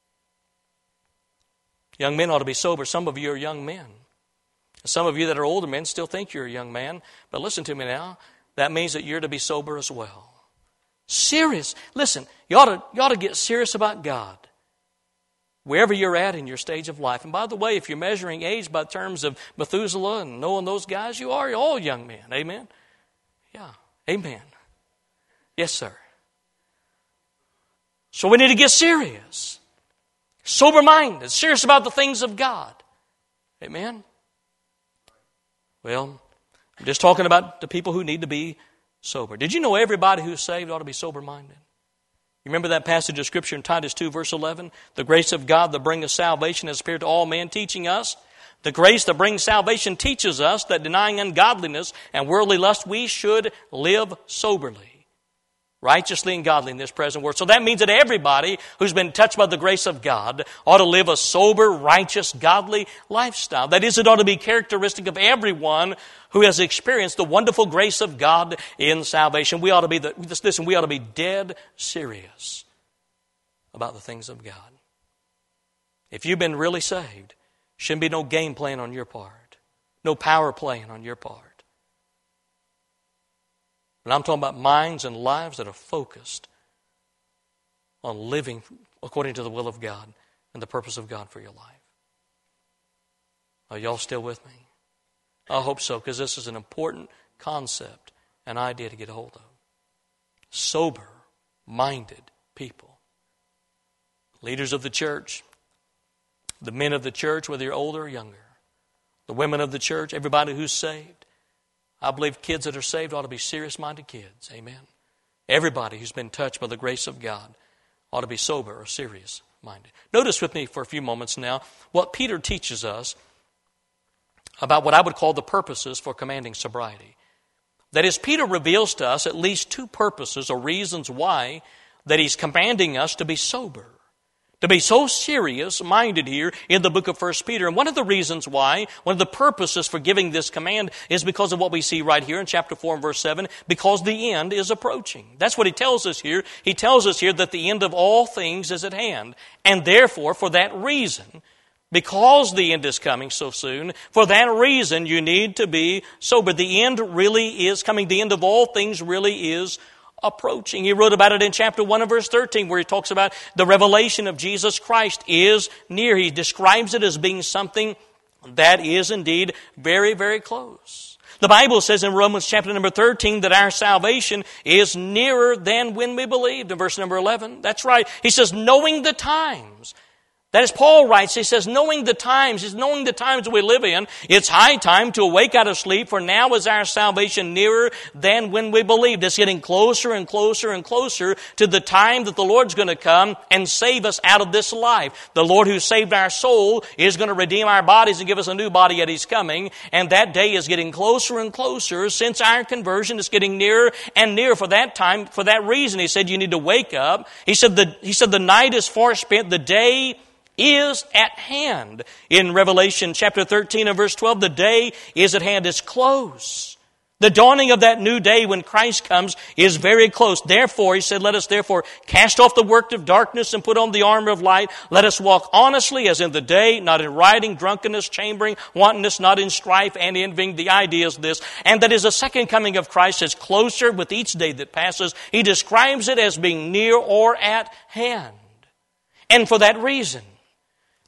Young men ought to be sober. Some of you are young men. Some of you that are older men still think you're a young man, but listen to me now. That means that you're to be sober as well. Serious. Listen, you ought to get serious about God. Wherever you're at in your stage of life. And by the way, if you're measuring age by terms of Methuselah and knowing those guys, you're all young men. Amen? Yeah. Amen. Yes, sir. So we need to get serious. Sober-minded. Serious about the things of God. Amen? Well, I'm just talking about the people who need to be sober. Did you know everybody who's saved ought to be sober-minded? You remember that passage of Scripture in Titus 2, verse 11? The grace of God that bringeth salvation has appeared to all men, teaching us. The grace that brings salvation teaches us that denying ungodliness and worldly lust, we should live soberly, righteously and godly in this present world. So that means that everybody who's been touched by the grace of God ought to live a sober, righteous, godly lifestyle. That is, it ought to be characteristic of everyone who has experienced the wonderful grace of God in salvation. We ought to be dead serious about the things of God. If you've been really saved, shouldn't be no game playing on your part, no power playing on your part. But I'm talking about minds and lives that are focused on living according to the will of God and the purpose of God for your life. Are y'all still with me? I hope so, because this is an important concept, an idea to get a hold of. Sober-minded people. Leaders of the church, the men of the church, whether you're older or younger, the women of the church, everybody who's saved. I believe kids that are saved ought to be serious-minded kids. Amen. Everybody who's been touched by the grace of God ought to be sober or serious-minded. Notice with me for a few moments now what Peter teaches us about what I would call the purposes for commanding sobriety. That is, Peter reveals to us at least two purposes or reasons why that he's commanding us to be sober, to be so serious-minded here in the book of 1 Peter. And one of the reasons why, one of the purposes for giving this command is because of what we see right here in chapter 4 and verse 7, because the end is approaching. That's what he tells us here. He tells us here that the end of all things is at hand. And therefore, for that reason, because the end is coming so soon, for that reason you need to be sober. The end really is coming. The end of all things really is approaching. He wrote about it in chapter 1 and verse 13 where he talks about the revelation of Jesus Christ is near. He describes it as being something that is indeed very, very close. The Bible says in Romans chapter number 13 that our salvation is nearer than when we believed. In verse number 11, that's right. He says, knowing the times. That is, Paul writes, he says, knowing the times we live in, it's high time to awake out of sleep, for now is our salvation nearer than when we believed. It's getting closer and closer and closer to the time that the Lord's going to come and save us out of this life. The Lord who saved our soul is going to redeem our bodies and give us a new body, yet He's coming. And that day is getting closer and closer. Since our conversion, it's getting nearer and nearer. For that time, for that reason, he said, you need to wake up. He said the night is far spent, the day is at hand. In Revelation chapter 13 and verse 12, the day is at hand. It's close. The dawning of that new day when Christ comes is very close. Therefore, he said, let us therefore cast off the work of darkness and put on the armor of light. Let us walk honestly as in the day, not in rioting, drunkenness, chambering, wantonness, not in strife and envying. The idea is this, and that is the second coming of Christ is closer with each day that passes. He describes it as being near or at hand. And for that reason,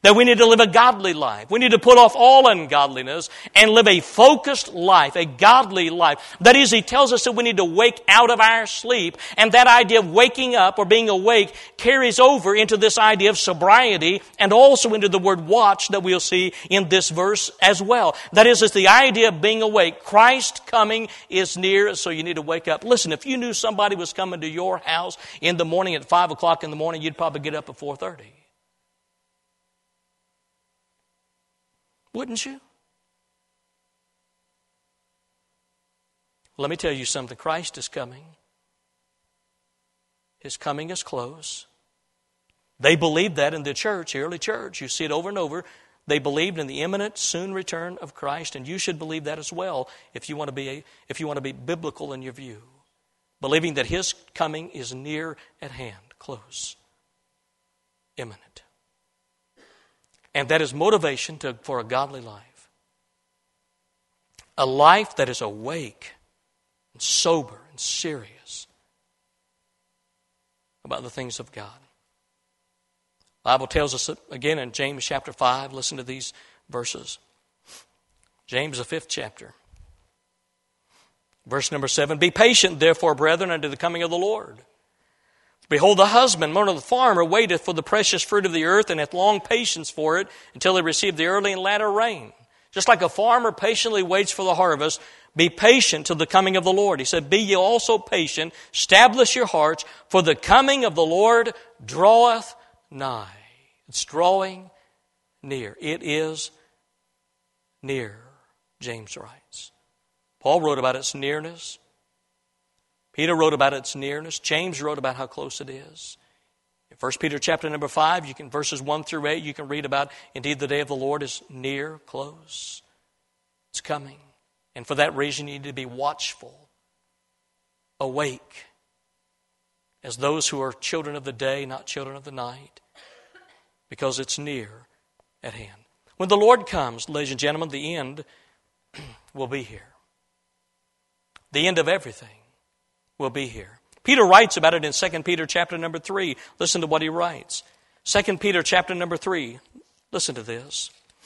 That we need to live a godly life. We need to put off all ungodliness and live a focused life, a godly life. That is, he tells us that we need to wake out of our sleep. And that idea of waking up or being awake carries over into this idea of sobriety and also into the word watch that we'll see in this verse as well. That is, it's the idea of being awake. Christ coming is near, so you need to wake up. Listen, if you knew somebody was coming to your house in the morning at 5 o'clock in the morning, you'd probably get up at 4:30. Wouldn't you? Let me tell you something. Christ is coming. His coming is close. They believed that in the church, the early church. You see it over and over. They believed in the imminent, soon return of Christ, and you should believe that as well if you want to be biblical in your view. Believing that His coming is near at hand, close, imminent. And that is motivation for a godly life. A life that is awake and sober and serious about the things of God. The Bible tells us again in James chapter 5, listen to these verses. James, the 5th chapter. Verse number 7, be patient, therefore, brethren, unto the coming of the Lord. Behold, the husbandman or the farmer waiteth for the precious fruit of the earth and hath long patience for it until he receive the early and latter rain. Just like a farmer patiently waits for the harvest, be patient till the coming of the Lord. He said, be ye also patient, establish your hearts, for the coming of the Lord draweth nigh. It's drawing near. It is near, James writes. Paul wrote about its nearness. Peter wrote about its nearness. James wrote about how close it is. In 1 Peter chapter number 5, verses 1 through 8, you can read about, indeed, the day of the Lord is near, close. It's coming. And for that reason, you need to be watchful, awake, as those who are children of the day, not children of the night, because it's near at hand. When the Lord comes, ladies and gentlemen, the end will be here. The end of everything will be here. Peter writes about it in 2 Peter chapter number 3. Listen to what he writes. 2 Peter chapter number 3. Listen to this.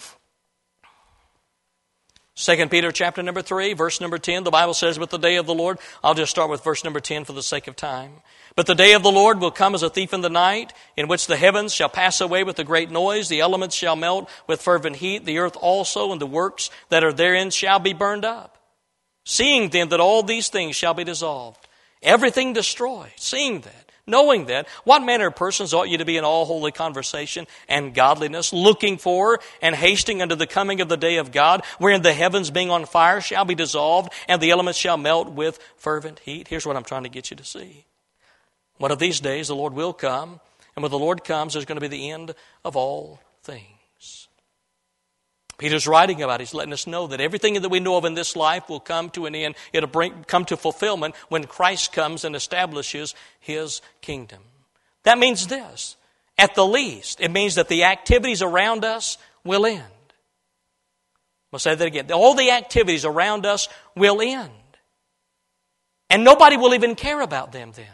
2 Peter chapter number 3, verse number 10, the Bible says, but the day of the Lord, I'll just start with verse number 10 for the sake of time. But the day of the Lord will come as a thief in the night, in which the heavens shall pass away with a great noise, the elements shall melt with fervent heat, the earth also and the works that are therein shall be burned up. Seeing then that all these things shall be dissolved, everything destroyed, seeing that, knowing that, what manner of persons ought you to be in all holy conversation and godliness, looking for and hasting unto the coming of the day of God, wherein the heavens being on fire shall be dissolved, and the elements shall melt with fervent heat. Here's what I'm trying to get you to see. One of these days the Lord will come, and when the Lord comes, there's going to be the end of all things. Peter's writing about it. He's letting us know that everything that we know of in this life will come to an end. It'll come to fulfillment when Christ comes and establishes His kingdom. That means this. At the least, it means that the activities around us will end. I'll say that again. All the activities around us will end. And nobody will even care about them then.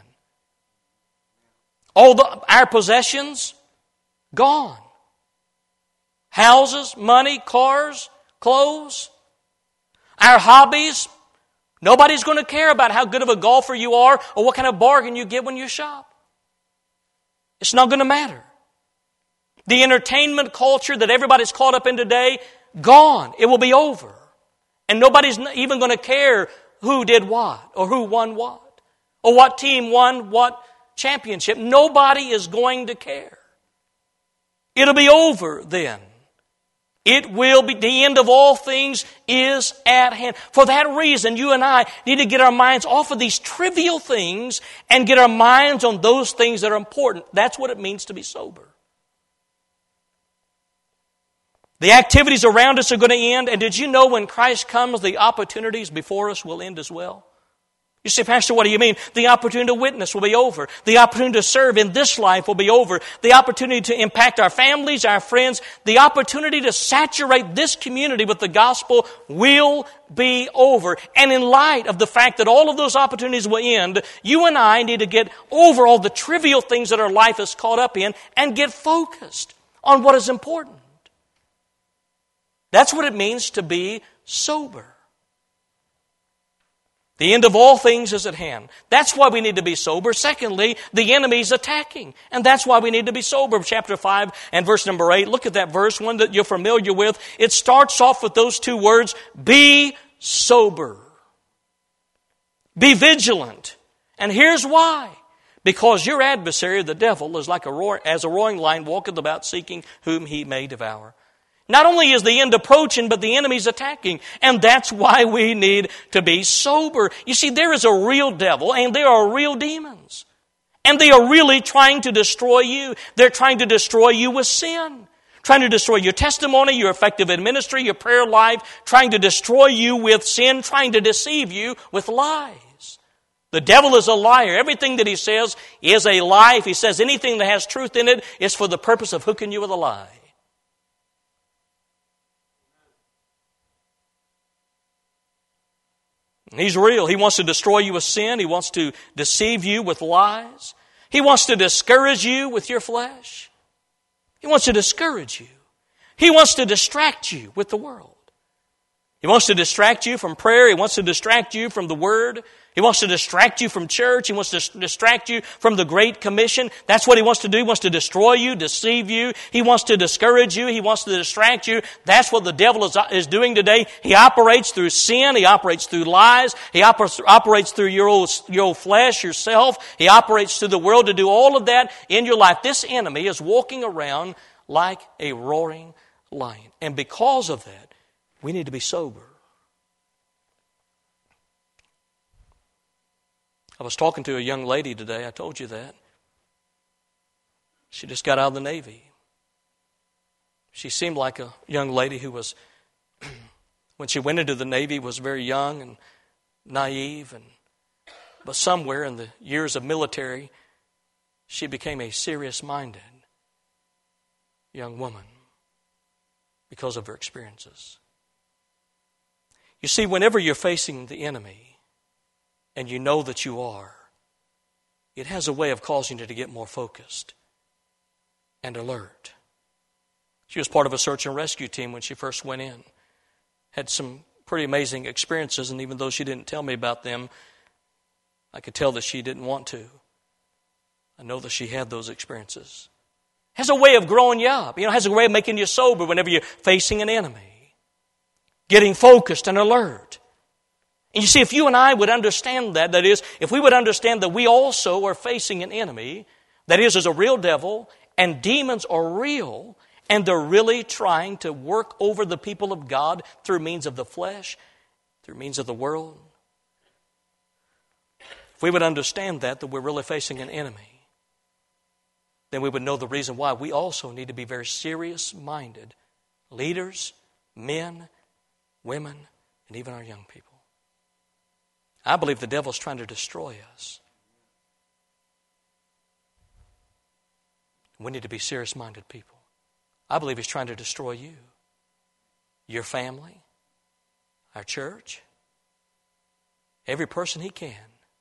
Our possessions, gone. Houses, money, cars, clothes. Our hobbies. Nobody's going to care about how good of a golfer you are or what kind of bargain you get when you shop. It's not going to matter. The entertainment culture that everybody's caught up in today, gone. It will be over. And nobody's even going to care who did what or who won what or what team won what championship. Nobody is going to care. It'll be over then. It will be, the end of all things is at hand. For that reason, you and I need to get our minds off of these trivial things and get our minds on those things that are important. That's what it means to be sober. The activities around us are going to end, and did you know when Christ comes, the opportunities before us will end as well? You say, Pastor, what do you mean? The opportunity to witness will be over. The opportunity to serve in this life will be over. The opportunity to impact our families, our friends, the opportunity to saturate this community with the gospel will be over. And in light of the fact that all of those opportunities will end, you and I need to get over all the trivial things that our life is caught up in and get focused on what is important. That's what it means to be sober. The end of all things is at hand. That's why we need to be sober. Secondly, the enemy's attacking. And that's why we need to be sober. Chapter 5 and verse number 8. Look at that verse, one that you're familiar with. It starts off with those two words, be sober. Be vigilant. And here's why. Because your adversary, the devil, is like as a roaring lion walketh about seeking whom he may devour. Not only is the end approaching, but the enemy's attacking. And that's why we need to be sober. You see, there is a real devil and there are real demons. And they are really trying to destroy you. They're trying to destroy you with sin. Trying to destroy your testimony, your effective ministry, your prayer life. Trying to destroy you with sin. Trying to deceive you with lies. The devil is a liar. Everything that he says is a lie. If he says anything that has truth in it, it's for the purpose of hooking you with a lie. He's real. He wants to destroy you with sin. He wants to deceive you with lies. He wants to discourage you with your flesh. He wants to discourage you. He wants to distract you with the world. He wants to distract you from prayer. He wants to distract you from the Word. He wants to distract you from church. He wants to distract you from the Great Commission. That's what he wants to do. He wants to destroy you, deceive you. He wants to discourage you. He wants to distract you. That's what the devil is doing today. He operates through sin. He operates through lies. He operates through your old flesh, yourself. He operates through the world to do all of that in your life. This enemy is walking around like a roaring lion. And because of that, we need to be sober. I was talking to a young lady today. I told you that. She just got out of the Navy. She seemed like a young lady who was, when she went into the Navy, was very young and naive. But somewhere in the years of military, she became a serious-minded young woman because of her experiences. You see, whenever you're facing the enemy, and you know that you are, it has a way of causing you to get more focused and alert. She was part of a search and rescue team when she first went in. Had some pretty amazing experiences, and even though she didn't tell me about them, I could tell that she didn't want to. I know that she had those experiences. Has a way of growing you up. Has a way of making you sober whenever you're facing an enemy. Getting focused and alert. And you see, if you and I would understand that is, if we would understand that we also are facing an enemy, that is a real devil, and demons are real, and they're really trying to work over the people of God through means of the flesh, through means of the world. If we would understand that we're really facing an enemy, then we would know the reason why we also need to be very serious-minded leaders, men, women, and even our young people. I believe the devil's trying to destroy us. We need to be serious-minded people. I believe he's trying to destroy you, your family, our church, every person he can.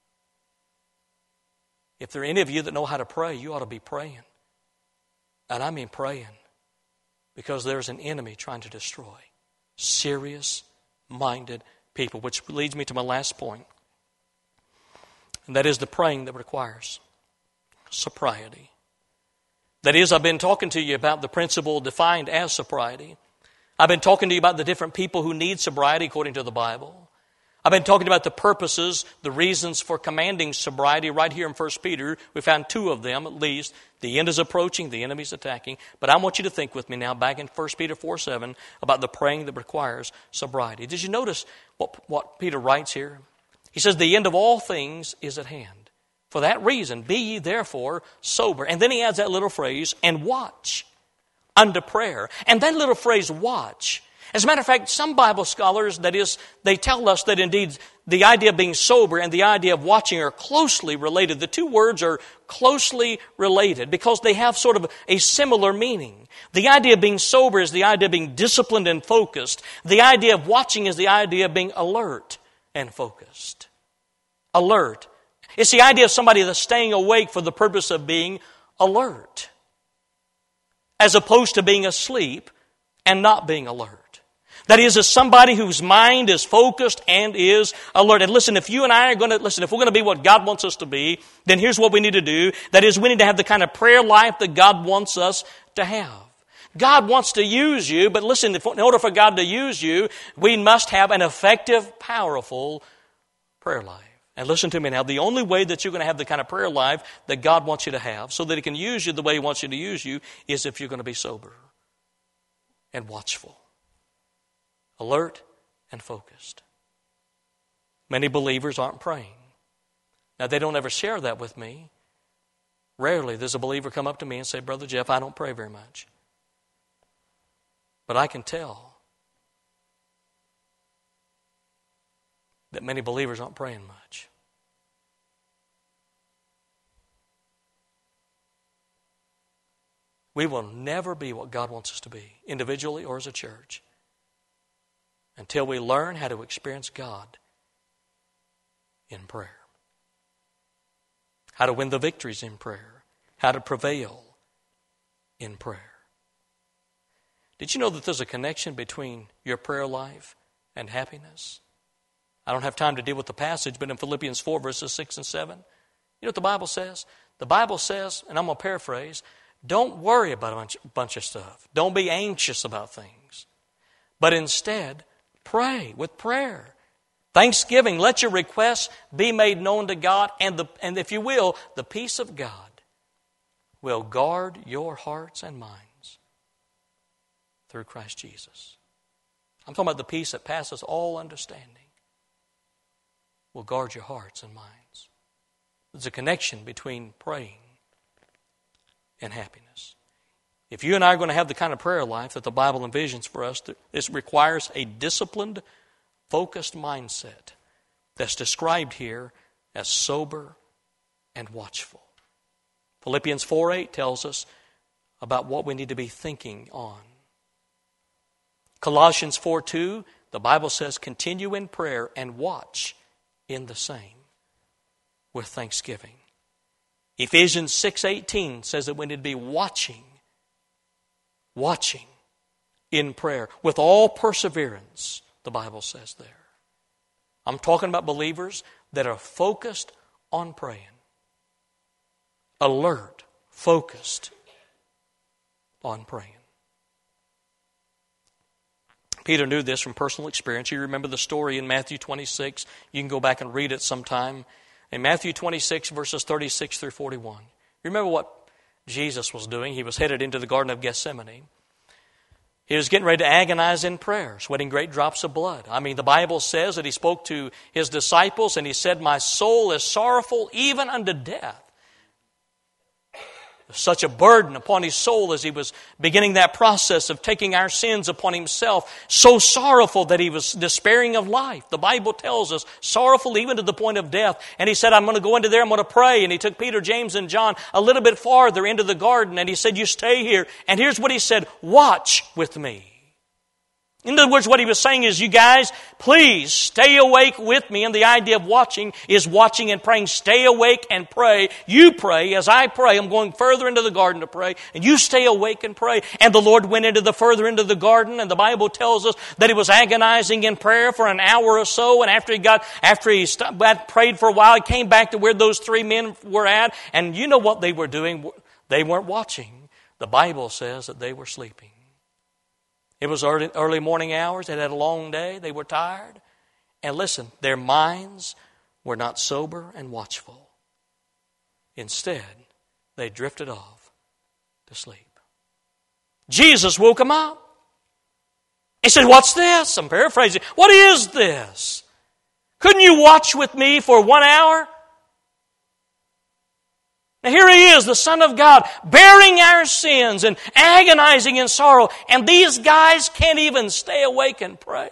If there are any of you that know how to pray, you ought to be praying. And I mean praying, because there's an enemy trying to destroy serious-minded people, which leads me to my last point, and that is the praying that requires sobriety. That is, I've been talking to you about the principle defined as sobriety. I've been talking to you about the different people who need sobriety according to the Bible. I've been talking about the purposes, the reasons for commanding sobriety right here in 1 Peter. We found two of them at least. The end is approaching, the enemy's attacking. But I want you to think with me now back in 1 Peter 4:7 about the praying that requires sobriety. Did you notice what Peter writes here? He says, the end of all things is at hand. For that reason, be ye therefore sober. And then he adds that little phrase, and watch unto prayer. And that little phrase, watch. As a matter of fact, some Bible scholars, that is, they tell us that indeed the idea of being sober and the idea of watching are closely related. The two words are closely related because they have sort of a similar meaning. The idea of being sober is the idea of being disciplined and focused. The idea of watching is the idea of being alert and focused. Alert. It's the idea of somebody that's staying awake for the purpose of being alert. as opposed to being asleep and not being alert. That is, as somebody whose mind is focused and is alert. And listen, if you and I are going to, if we're going to be what God wants us to be, then here's what we need to do. That is, we need to have the kind of prayer life that God wants us to have. God wants to use you, but listen, in order for God to use you, we must have an effective, powerful prayer life. And listen to me now, the only way that you're going to have the kind of prayer life that God wants you to have, so that He can use you the way He wants you to use you, is if you're going to be sober and watchful, alert and focused. Many believers aren't praying. Now, they don't ever share that with me. Rarely does a believer come up to me and say, Brother Jeff, I don't pray very much. But I can tell that many believers aren't praying much. We will never be what God wants us to be, individually or as a church, until we learn how to experience God in prayer. How to win the victories in prayer. How to prevail in prayer. Did you know that there's a connection between your prayer life and happiness? I don't have time to deal with the passage, but in Philippians 4, verses 6 and 7, you know what the Bible says? The Bible says, and I'm going to paraphrase, don't worry about a bunch of stuff. Don't be anxious about things. But instead, pray with prayer. Thanksgiving, let your requests be made known to God, and if you will, the peace of God will guard your hearts and minds through Christ Jesus. I'm talking about the peace that passes all understanding will guard your hearts and minds. There's a connection between praying and happiness. If you and I are going to have the kind of prayer life that the Bible envisions for us, this requires a disciplined, focused mindset that's described here as sober and watchful. Philippians 4:8 tells us about what we need to be thinking on. Colossians 4:2, the Bible says, continue in prayer and watch in the same with thanksgiving. Ephesians 6:18 says that we need to be watching in prayer with all perseverance, the Bible says there. I'm talking about believers that are focused on praying. Alert, focused on praying. Peter knew this from personal experience. You remember the story in Matthew 26. You can go back and read it sometime. In Matthew 26, verses 36 through 41. You remember what Jesus was doing? He was headed into the Garden of Gethsemane. He was getting ready to agonize in prayer, sweating great drops of blood. I mean, the Bible says that He spoke to His disciples and He said, my soul is sorrowful even unto death. Such a burden upon His soul as He was beginning that process of taking our sins upon Himself. So sorrowful that He was despairing of life. The Bible tells us, sorrowful even to the point of death. And He said, I'm going to go into there, I'm going to pray. And He took Peter, James, and John a little bit farther into the garden. And He said, you stay here. And here's what He said, watch with me. In other words, what He was saying is, you guys, please stay awake with me. And the idea of watching is watching and praying. Stay awake and pray. You pray as I pray. I'm going further into the garden to pray. And you stay awake and pray. And the Lord went into the further into the garden. And the Bible tells us that He was agonizing in prayer for an hour or so. And after he prayed for a while, He came back to where those three men were at. And you know what they were doing? They weren't watching. The Bible says that they were sleeping. It was early morning hours. They had a long day. They were tired. And listen, their minds were not sober and watchful. Instead, they drifted off to sleep. Jesus woke them up. He said, what's this? I'm paraphrasing. What is this? Couldn't you watch with me for 1 hour? Now here He is, the Son of God, bearing our sins and agonizing in sorrow. And these guys can't even stay awake and pray.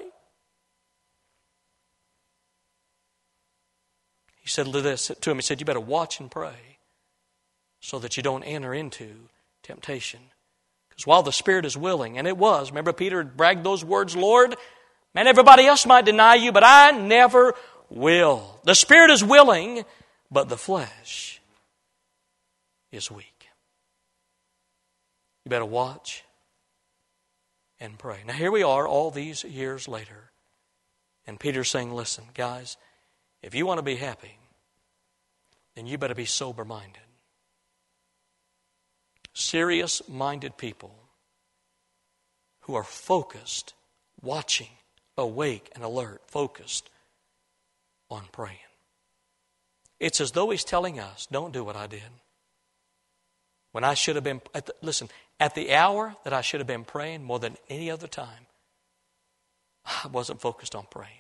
He said this to him. He said, you better watch and pray so that you don't enter into temptation. Because while the spirit is willing, and it was, remember Peter bragged those words, Lord, man, everybody else might deny you, but I never will. The spirit is willing, but the flesh is weak. You better watch and pray. Now here we are all these years later. And Peter's saying, listen, guys, if you want to be happy, then you better be sober-minded. Serious-minded people who are focused, watching, awake and alert, focused on praying. It's as though he's telling us, don't do what I did. When I should have been, at the hour that I should have been praying more than any other time, I wasn't focused on praying.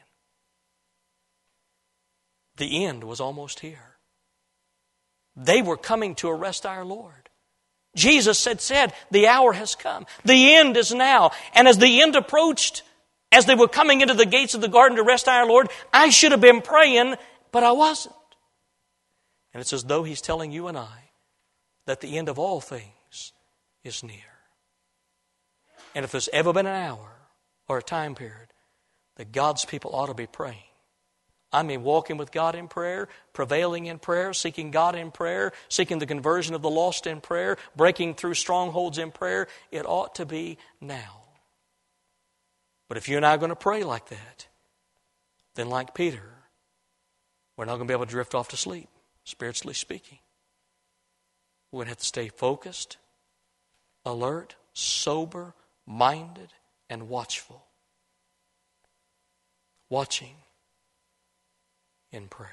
The end was almost here. They were coming to arrest our Lord. Jesus had said, the hour has come. The end is now. And as the end approached, as they were coming into the gates of the garden to arrest our Lord, I should have been praying, but I wasn't. And it's as though he's telling you and I that the end of all things is near. And if there's ever been an hour or a time period that God's people ought to be praying, I mean walking with God in prayer, prevailing in prayer, seeking God in prayer, seeking the conversion of the lost in prayer, breaking through strongholds in prayer, it ought to be now. But if you and I are going to pray like that, then like Peter, we're not going to be able to drift off to sleep, spiritually speaking. We're going to have to stay focused, alert, sober, minded, and watchful. Watching in prayer.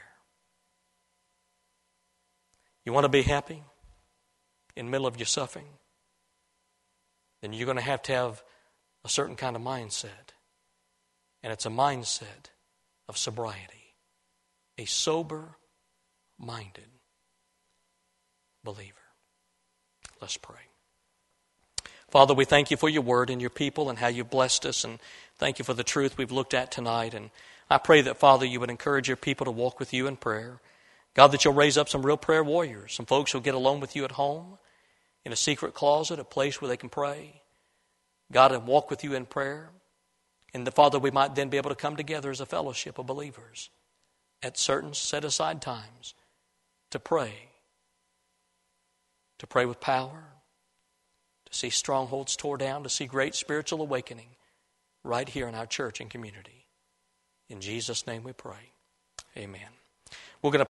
You want to be happy in the middle of your suffering? Then you're going to have a certain kind of mindset. And it's a mindset of sobriety. A sober-minded believer. Let's pray. Father, we thank you for your word and your people and how you've blessed us, and thank you for the truth we've looked at tonight. And I pray that, Father, you would encourage your people to walk with you in prayer. God, that you'll raise up some real prayer warriors, some folks who'll get alone with you at home, in a secret closet, a place where they can pray. God, and walk with you in prayer. And, Father, we might then be able to come together as a fellowship of believers at certain set-aside times to pray with power, to see strongholds tore down, to see great spiritual awakening right here in our church and community. In Jesus' name we pray. Amen. We're going to